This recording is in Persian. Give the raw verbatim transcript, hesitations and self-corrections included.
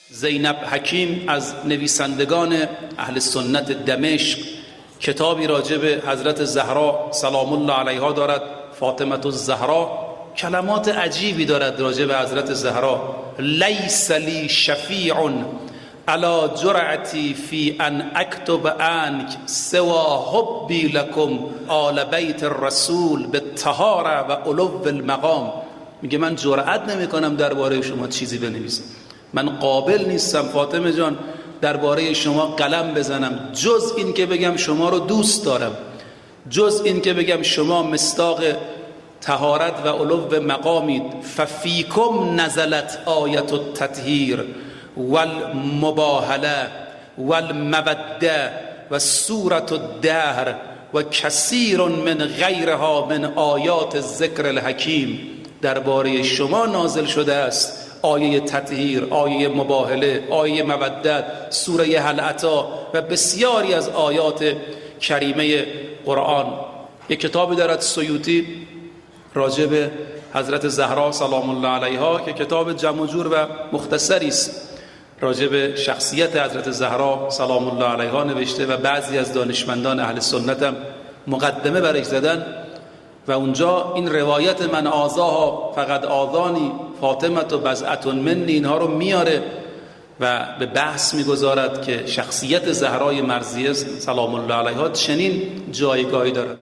زینب حکیم از نویسندگان اهل سنت دمشق کتابی راجع به حضرت زهرا سلام الله علیها دارد، فاطمه الزهرا. کلمات عجیبی دارد راجع به حضرت زهرا. لیس لی شفیع علی جرعتی فی ان اکتب عنک سوا حبی لکم آل بیت الرسول بالطهاره و علو المقام. میگه من جرأت نمی کنم درباره شما چیزی بنویسم، من قابل نیستم فاطمه جان درباره شما قلم بزنم جز این که بگم شما رو دوست دارم، جز این که بگم شما مصداق طهارت و علو مقامید. ففیکم نزلت آیت التطهیر والمباهله والموده و سورة الدهر و کثیر من غیرها من آیات ذکر الحکیم. درباره شما نازل شده است آیه تطهیر، آیه مباهله، آیه مودت، سوره هل اتی و بسیاری از آیات کریمه قرآن. یک کتابی دارد سیوطی راجع به حضرت زهرا سلام الله علیها که کتاب جمع و جور و مختصری است راجع به شخصیت حضرت زهرا سلام الله علیها نوشته و بعضی از دانشمندان اهل سنت هم مقدمه برش زدن و اونجا این روایت من آذاها فقط آذانی فاطمه و بضعة منی اینها رو میاره و به بحث میگذارد که شخصیت زهرای مرضیه سلام الله علیها چنین جایگاهی دارد.